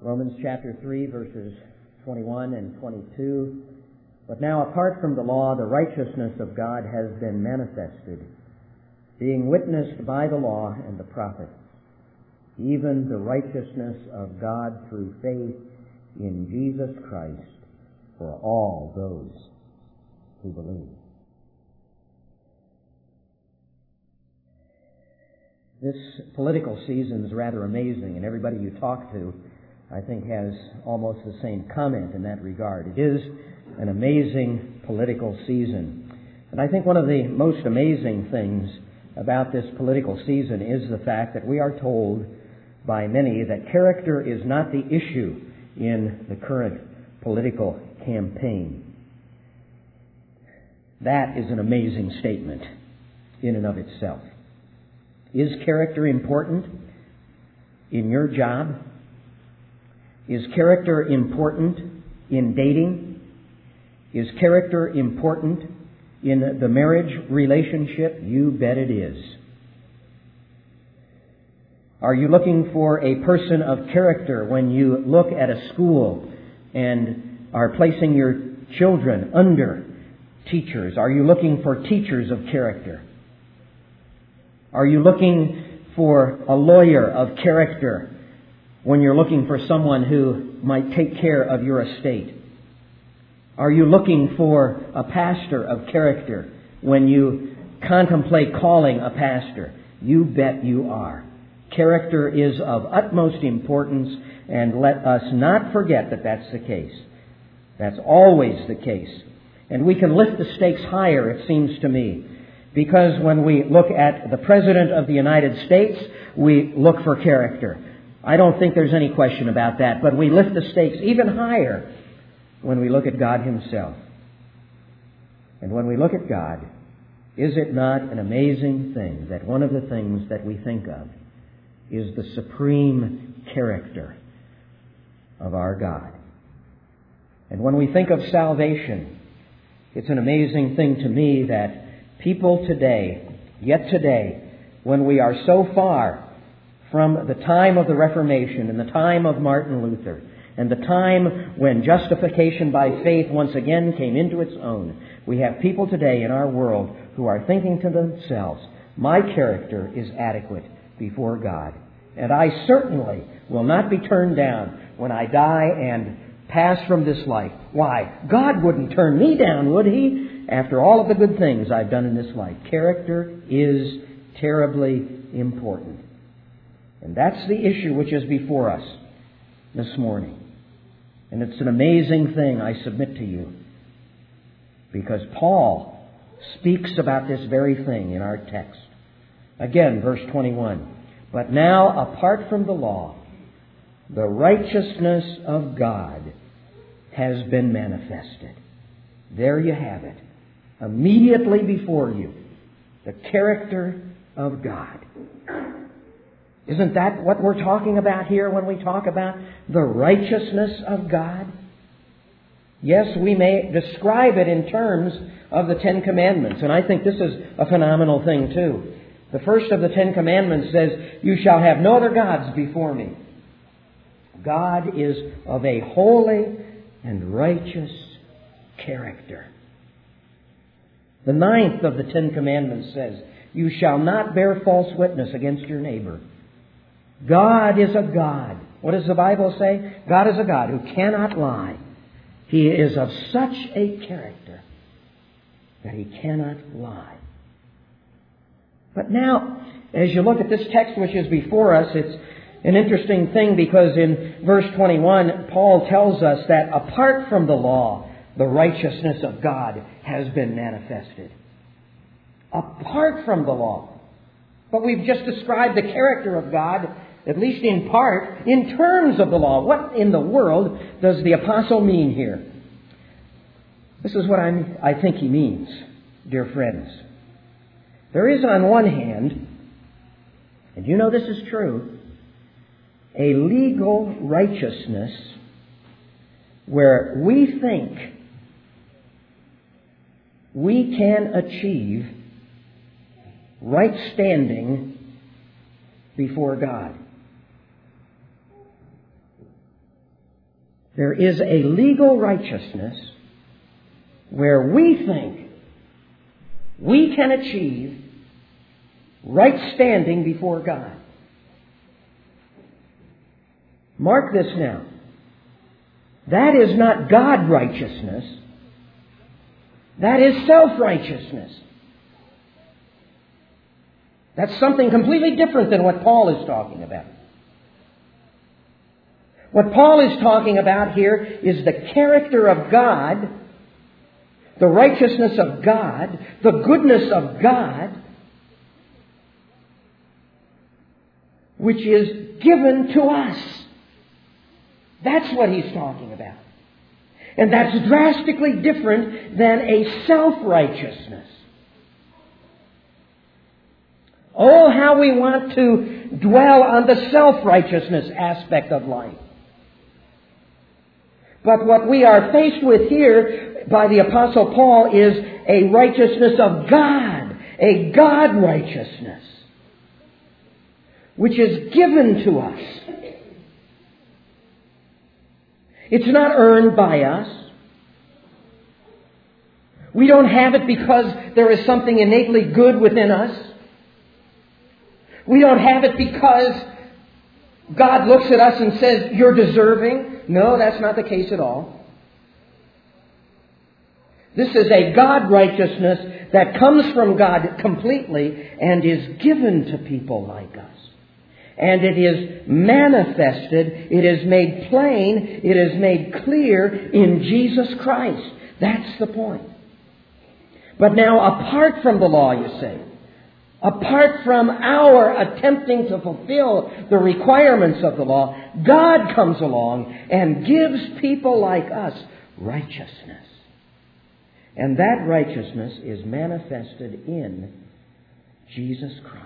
Romans chapter 3, verses 21 and 22. But now, apart from the law, the righteousness of God has been manifested, being witnessed by the law and the prophets, even the righteousness of God through faith in Jesus Christ for all those who believe. This political season is rather amazing, and everybody you talk to, I think, has almost the same comment in that regard. It is an amazing political season. And I think one of the most amazing things about this political season is the fact that we are told by many that character is not the issue in the current political campaign. That is an amazing statement in and of itself. Is character important in your job? Is character important in dating? Is character important in the marriage relationship? You bet it is. Are you looking for a person of character when you look at a school and are placing your children under teachers? Are you looking for teachers of character? Are you looking for a lawyer of character when you're looking for someone who might take care of your estate? Are you looking for a pastor of character when you contemplate calling a pastor? You bet you are. Character is of utmost importance, and let us not forget that that's the case. That's always the case. And we can lift the stakes higher, it seems to me, because when we look at the President of the United States, we look for character. I don't think there's any question about that, but we lift the stakes even higher when we look at God Himself. And when we look at God, is it not an amazing thing that one of the things that we think of is the supreme character of our God? And when we think of salvation, it's an amazing thing to me that people today, yet today, when we are so far from the time of the Reformation and the time of Martin Luther and the time when justification by faith once again came into its own, we have people today in our world who are thinking to themselves, my character is adequate before God, and I certainly will not be turned down when I die and pass from this life. Why? God wouldn't turn me down, would He? After all of the good things I've done in this life. Character is terribly important. And that's the issue which is before us this morning. And it's an amazing thing, I submit to you, because Paul speaks about this very thing in our text. Again, verse 21. But now, apart from the law, the righteousness of God has been manifested. There you have it. Immediately before you, the character of God. Isn't that what we're talking about here when we talk about the righteousness of God? Yes, we may describe it in terms of the Ten Commandments, and I think this is a phenomenal thing too. The first of the Ten Commandments says, you shall have no other gods before me. God is of a holy and righteous character. The ninth of the Ten Commandments says, you shall not bear false witness against your neighbor. God is a God. What does the Bible say? God is a God who cannot lie. He is of such a character that He cannot lie. But now, as you look at this text which is before us, it's an interesting thing because in verse 21, Paul tells us that apart from the law, the righteousness of God has been manifested. Apart from the law. But we've just described the character of God, at least in part, in terms of the law. What in the world does the apostle mean here? This is what I think he means, dear friends. There is on one hand, and you know this is true, a legal righteousness where we think we can achieve right standing before God. There is a legal righteousness where we think we can achieve right standing before God. Mark this now. That is not God righteousness. That is self-righteousness. That's something completely different than what Paul is talking about. What Paul is talking about here is the character of God, the righteousness of God, the goodness of God, which is given to us. That's what he's talking about. And that's drastically different than a self-righteousness. Oh, how we want to dwell on the self-righteousness aspect of life. But what we are faced with here by the Apostle Paul is a righteousness of God, a God righteousness, which is given to us. It's not earned by us. We don't have it because there is something innately good within us. We don't have it because God looks at us and says, "You're deserving." No, that's not the case at all. This is a God righteousness that comes from God completely and is given to people like us. And it is manifested, it is made plain, it is made clear in Jesus Christ. That's the point. But now, apart from the law, you say, apart from our attempting to fulfill the requirements of the law, God comes along and gives people like us righteousness. And that righteousness is manifested in Jesus Christ.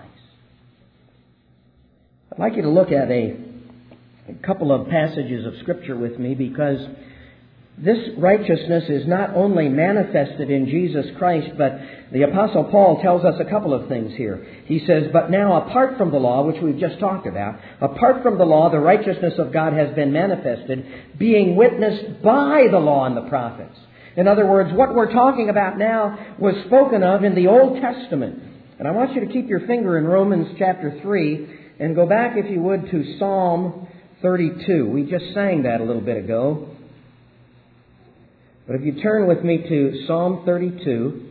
I'd like you to look at a couple of passages of Scripture with me, because this righteousness is not only manifested in Jesus Christ, but the Apostle Paul tells us a couple of things here. He says, "But now apart from the law," which we've just talked about, "apart from the law, the righteousness of God has been manifested, being witnessed by the law and the prophets." In other words, what we're talking about now was spoken of in the Old Testament. And I want you to keep your finger in Romans chapter 3 and go back, if you would, to Psalm 32. We just sang that a little bit ago. But if you turn with me to Psalm 32.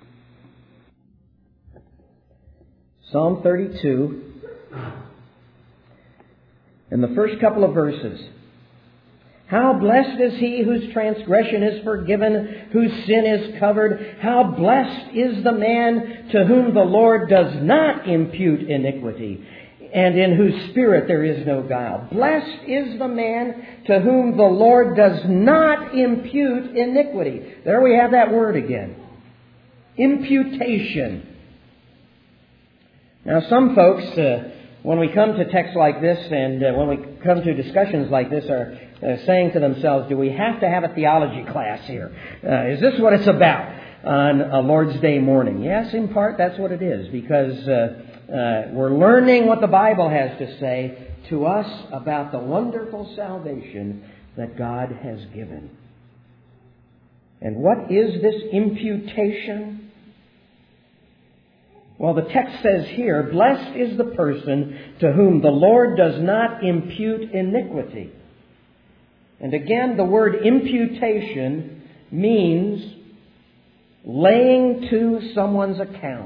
Psalm 32. And the first couple of verses. "How blessed is he whose transgression is forgiven, whose sin is covered. How blessed is the man to whom the Lord does not impute iniquity, and in whose spirit there is no guile." Blessed is the man to whom the Lord does not impute iniquity. There we have that word again. Imputation. Now, some folks, when we come to texts like this and when we come to discussions like this, are saying to themselves, "Do we have to have a theology class here? Is this what it's about on a Lord's Day morning?" Yes, in part that's what it is, because we're learning what the Bible has to say to us about the wonderful salvation that God has given. And what is this imputation? Well, the text says here, "Blessed is the person to whom the Lord does not impute iniquity." And again, the word imputation means laying to someone's account,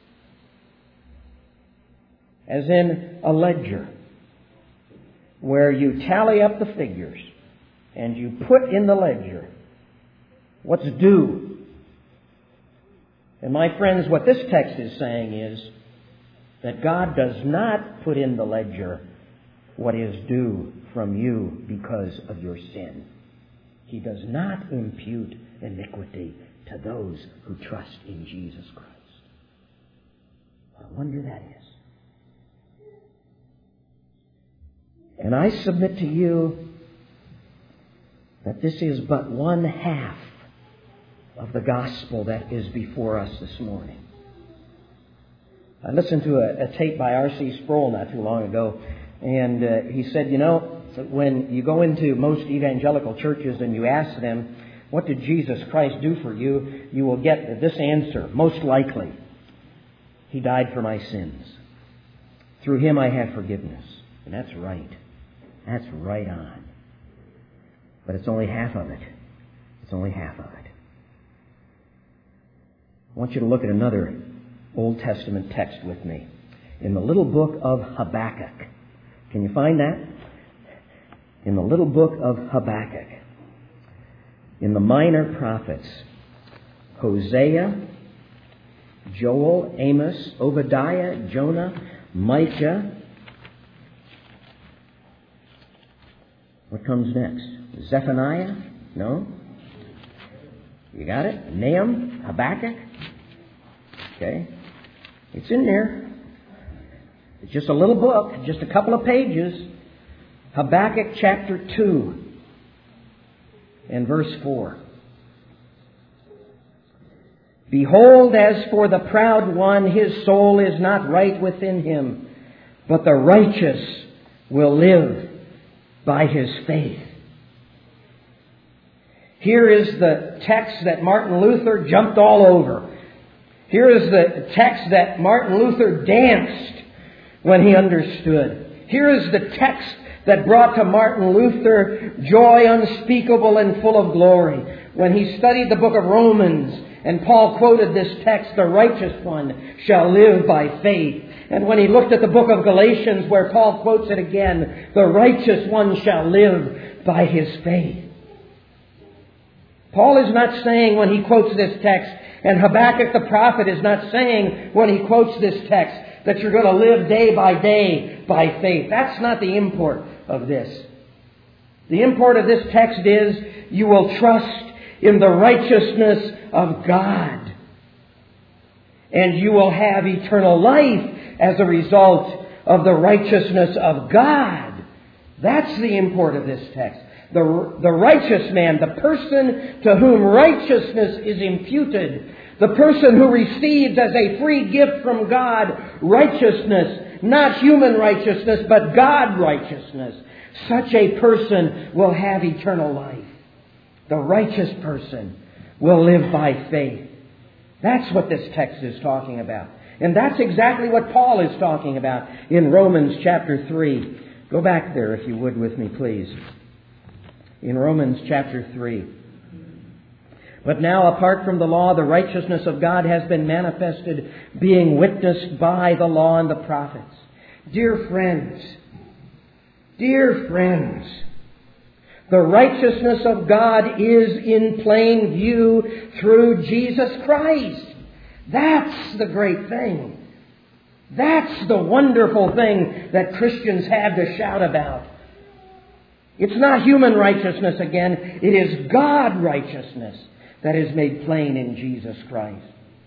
as in a ledger, where you tally up the figures and you put in the ledger what's due. And my friends, what this text is saying is that God does not put in the ledger what is due from you because of your sin. He does not impute iniquity to those who trust in Jesus Christ. What a wonder that is. And I submit to you that this is but one half of the gospel that is before us this morning. I listened to a tape by R.C. Sproul not too long ago, and he said, when you go into most evangelical churches and you ask them, what did Jesus Christ do for you? You will get this answer, most likely. He died for my sins. Through Him I have forgiveness. And that's right. That's right on. But it's only half of it. It's only half of it. I want you to look at another Old Testament text with me. In the little book of Habakkuk. Can you find that? In the little book of Habakkuk. In the minor prophets, Hosea, Joel, Amos, Obadiah, Jonah, Micah. What comes next? Zephaniah? No? You got it? Nahum? Habakkuk? Okay. It's in there. It's just a little book, just a couple of pages. Habakkuk chapter 2 and verse 4. Behold, as for the proud one, his soul is not right within him, but the righteous will live by his faith. Here is the text that Martin Luther jumped all over. Here is the text that Martin Luther danced when he understood. Here is the text that brought to Martin Luther joy unspeakable and full of glory. When he studied the book of Romans, and Paul quoted this text, the righteous one shall live by faith. And when he looked at the book of Galatians, where Paul quotes it again, the righteous one shall live by his faith. Paul is not saying when he quotes this text, and Habakkuk the prophet is not saying when he quotes this text, that you're going to live day by faith. That's not the import of this. The import of this text is you will trust in the righteousness of God. And you will have eternal life as a result of the righteousness of God. That's the import of this text. The righteous man, the person to whom righteousness is imputed, the person who receives as a free gift from God righteousness, not human righteousness, but God righteousness. Such a person will have eternal life. The righteous person will live by faith. That's what this text is talking about. And that's exactly what Paul is talking about in Romans chapter 3. Go back there if you would with me, please. In Romans chapter 3. But now, apart from the law, the righteousness of God has been manifested, being witnessed by the law and the prophets. Dear friends, the righteousness of God is in plain view through Jesus Christ. That's the great thing. That's the wonderful thing that Christians have to shout about. It's not human righteousness again. It is God righteousness that is made plain in Jesus Christ.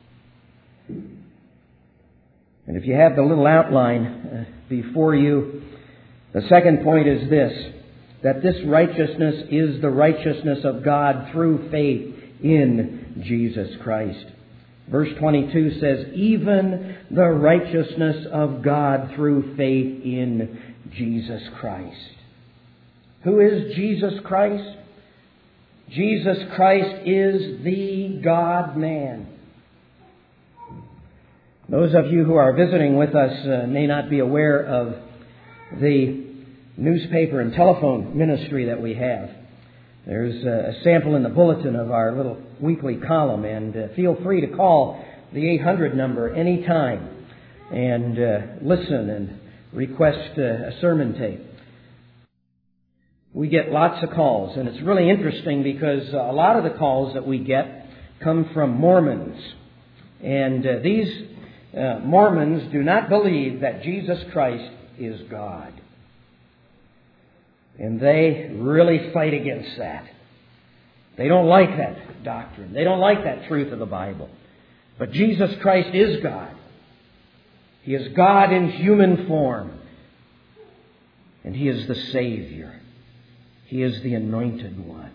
And if you have the little outline before you, the second point is this, that this righteousness is the righteousness of God through faith in Jesus Christ. Verse 22 says, even the righteousness of God through faith in Jesus Christ. Who is Jesus Christ? Jesus Christ is the God-man. Those of you who are visiting with us may not be aware of the newspaper and telephone ministry that we have. There's a sample in the bulletin of our little weekly column, and feel free to call the 800 number anytime and listen and request a sermon tape. We get lots of calls, and it's really interesting because a lot of the calls that we get come from Mormons. And these Mormons do not believe that Jesus Christ is God. And they really fight against that. They don't like that doctrine. They don't like that truth of the Bible. But Jesus Christ is God. He is God in human form. And He is the Savior. He is the Anointed One.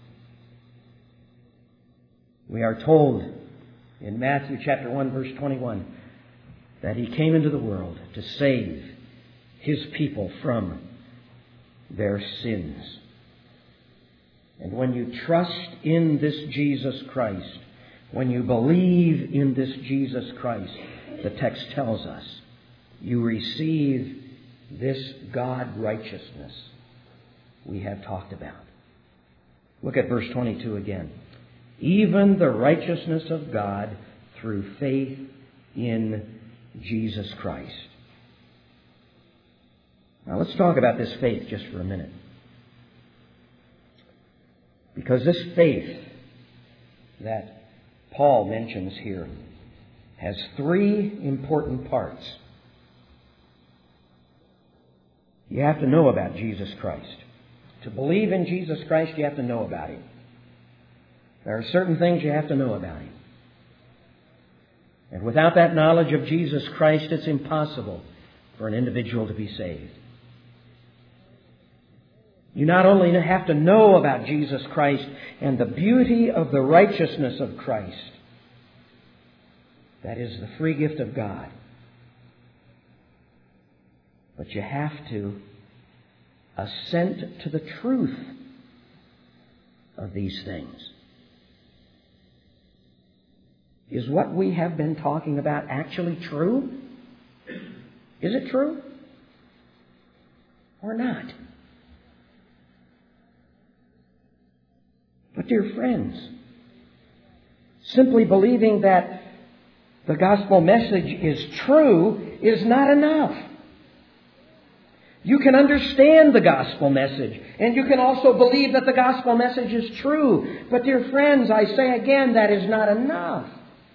We are told in Matthew chapter 1, verse 21, that He came into the world to save His people from their sins. And when you trust in this Jesus Christ, when you believe in this Jesus Christ, the text tells us, you receive this God righteousness we have talked about. Look at verse 22 again. Even the righteousness of God through faith in Jesus Christ. Now let's talk about this faith just for a minute. Because this faith that Paul mentions here has three important parts. You have to know about Jesus Christ. To believe in Jesus Christ, you have to know about Him. There are certain things you have to know about Him. And without that knowledge of Jesus Christ, it's impossible for an individual to be saved. You not only have to know about Jesus Christ and the beauty of the righteousness of Christ, that is the free gift of God, but you have to assent to the truth of these things. Is what we have been talking about actually true? Is it true? Or not? But dear friends, simply believing that the gospel message is true is not enough. You can understand the gospel message, and you can also believe that the gospel message is true. But dear friends, I say again, that is not enough.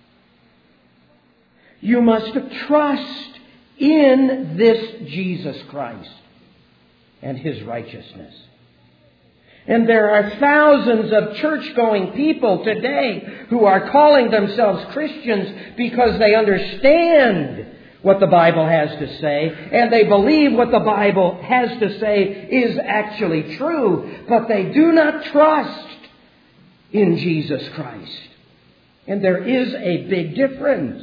You must trust in this Jesus Christ and His righteousness. And there are thousands of church-going people today who are calling themselves Christians because they understand what the Bible has to say, and they believe what the Bible has to say is actually true, but they do not trust in Jesus Christ. And there is a big difference.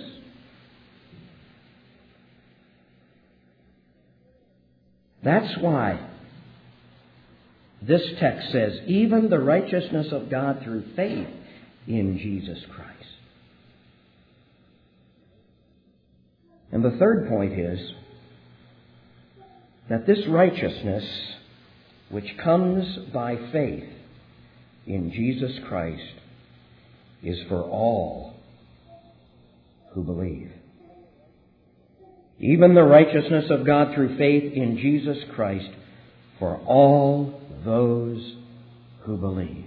That's why this text says, even the righteousness of God through faith in Jesus Christ. And the third point is that this righteousness, which comes by faith in Jesus Christ, is for all who believe. Even the righteousness of God through faith in Jesus Christ for all those who believe.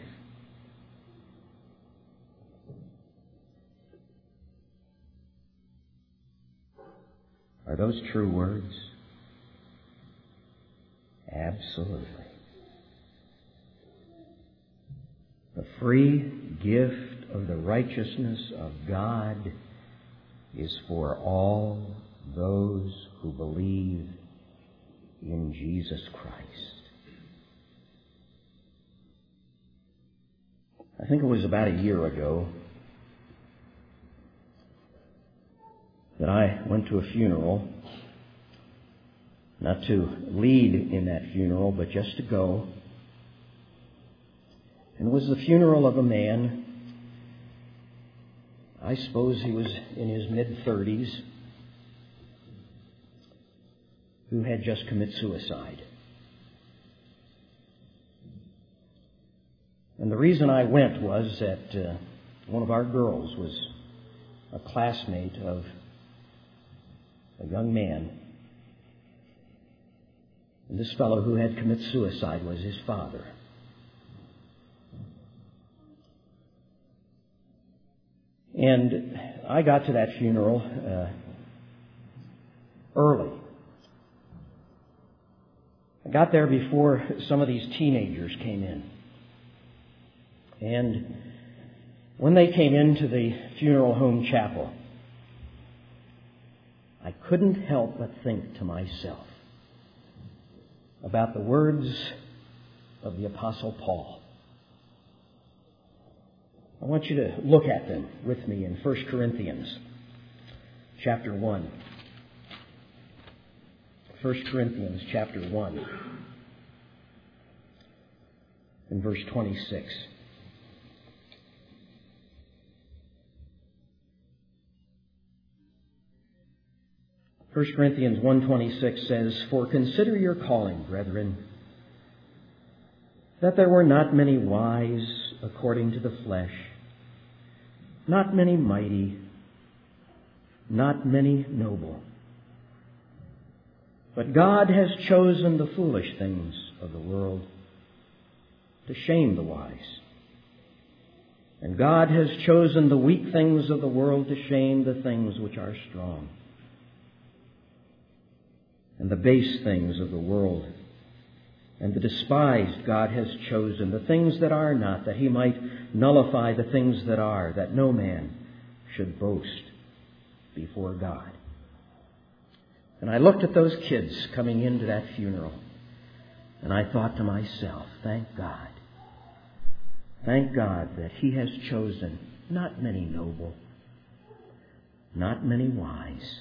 Are those true words? Absolutely. The free gift of the righteousness of God is for all those who believe in Jesus Christ. I think it was about a year ago that I went to a funeral, not to lead in that funeral, but just to go. And it was the funeral of a man, I suppose he was in his mid-30s, who had just committed suicide. And the reason I went was that one of our girls was a classmate of a young man. And this fellow who had committed suicide was his father. And I got to that funeral early. I got there before some of these teenagers came in. And when they came into the funeral home chapel, I couldn't help but think to myself about the words of the Apostle Paul. I want you to look at them with me in 1 Corinthians chapter 1. 1 Corinthians chapter 1. in verse 26. 1 Corinthians 1:26 says, "For consider your calling, brethren, that there were not many wise according to the flesh, not many mighty, not many noble. But God has chosen the foolish things of the world to shame the wise. And God has chosen the weak things of the world to shame the things which are strong. And the base things of the world and the despised God has chosen, the things that are not, that He might nullify the things that are, that no man should boast before God." And I looked at those kids coming into that funeral, and I thought to myself, thank God. Thank God that He has chosen not many noble, not many wise.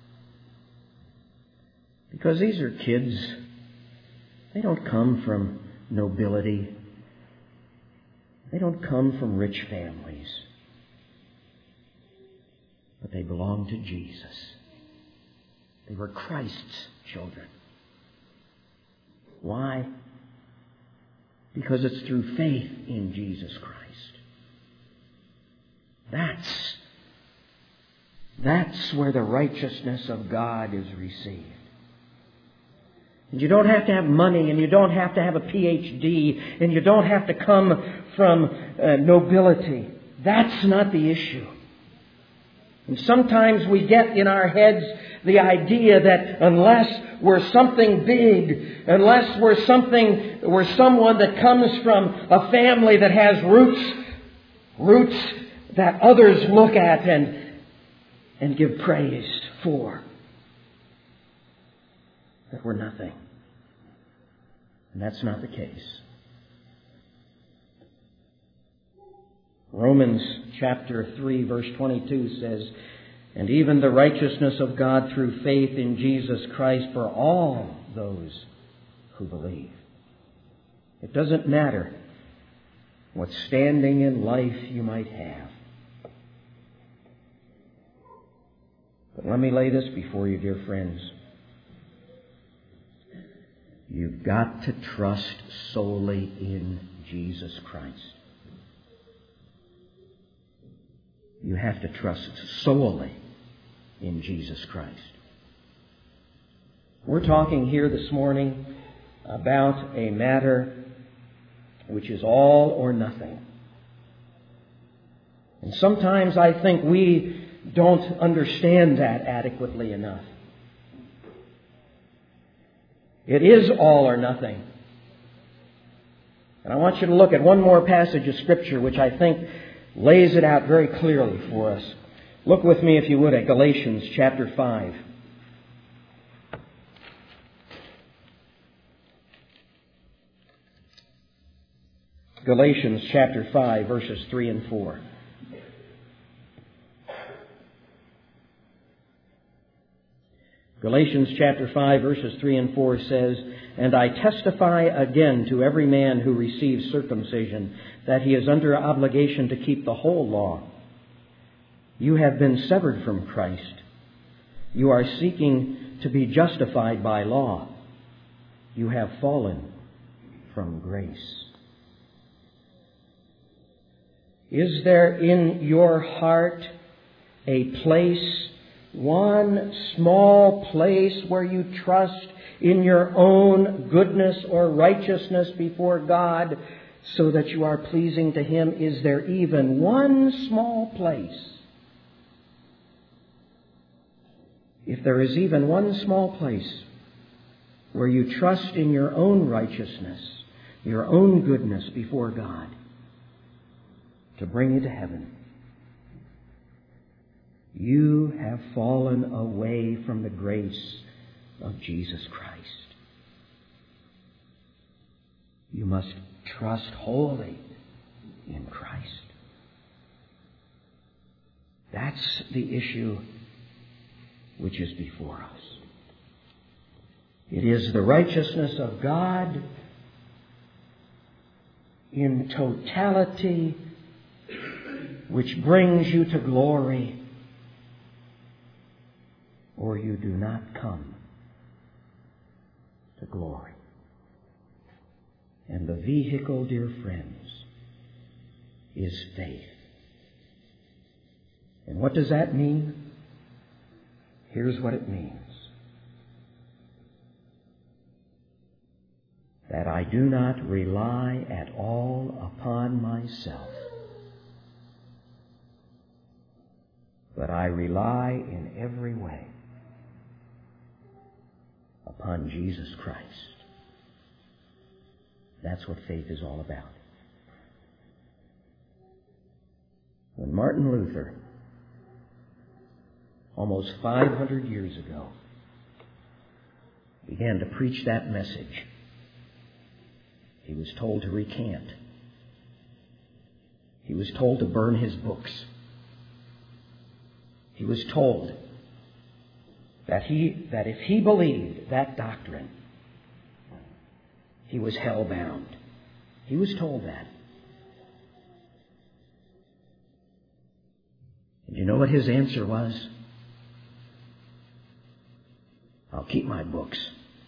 Because these are kids. They don't come from nobility. They don't come from rich families. But they belong to Jesus. They were Christ's children. Why? Because it's through faith in Jesus Christ. That's where the righteousness of God is received. And you don't have to have money, and you don't have to have a PhD, and you don't have to come from nobility. That's not the issue. And sometimes we get in our heads the idea that unless we're something big, unless we're someone that comes from a family that has roots that others look at and give praise for, that we're nothing. And that's not the case. Romans chapter 3 verse 22 says, "And even the righteousness of God through faith in Jesus Christ for all those who believe." It doesn't matter what standing in life you might have. But let me lay this before you, dear friends. You've got to trust solely in Jesus Christ. You have to trust solely in Jesus Christ. We're talking here this morning about a matter which is all or nothing. And sometimes I think we don't understand that adequately enough. It is all or nothing. And I want you to look at one more passage of Scripture which I think lays it out very clearly for us. Look with me, if you would, at Galatians chapter 5. Galatians chapter 5, verses 3 and 4. Galatians chapter 5, verses 3 and 4 says, "And I testify again to every man who receives circumcision that he is under obligation to keep the whole law. You have been severed from Christ. You are seeking to be justified by law. You have fallen from grace." Is there in your heart a place, one small place, where you trust in your own goodness or righteousness before God so that you are pleasing to Him? Is there even one small place? If there is even one small place where you trust in your own righteousness, your own goodness before God to bring you to heaven, you have fallen away from the grace of Jesus Christ. You must trust wholly in Christ. That's the issue which is before us. It is the righteousness of God in totality which brings you to glory, or you do not come to glory. And the vehicle, dear friends, is faith. And what does that mean? Here's what it means. That I do not rely at all upon myself, but I rely in every way upon Jesus Christ. That's what faith is all about. When Martin Luther, almost 500 years ago, began to preach that message, he was told to recant. He was told to burn his books. He was told that if he believed that doctrine, he was hell-bound. He was told that. And you know what his answer was? I'll keep my books.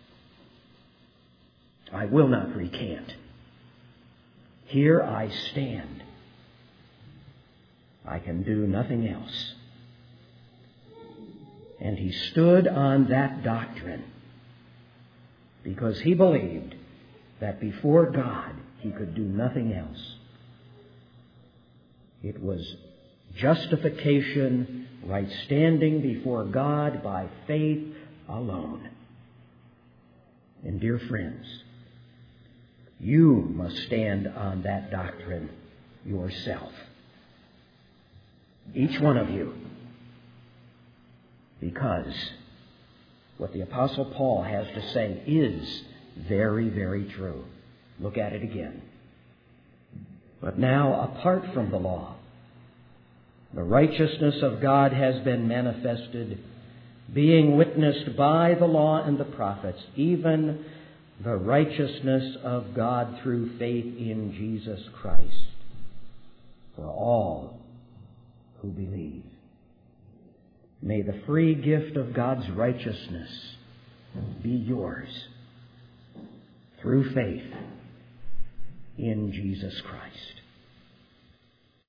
I will not recant. Here I stand. I can do nothing else. And he stood on that doctrine because he believed that before God he could do nothing else. It was justification, right standing before God by faith alone. And dear friends, you must stand on that doctrine yourself. Each one of you. Because what the Apostle Paul has to say is very, very true. Look at it again. But now, apart from the law, the righteousness of God has been manifested, being witnessed by the law and the prophets, even the righteousness of God through faith in Jesus Christ, for all who believe. May the free gift of God's righteousness be yours through faith in Jesus Christ.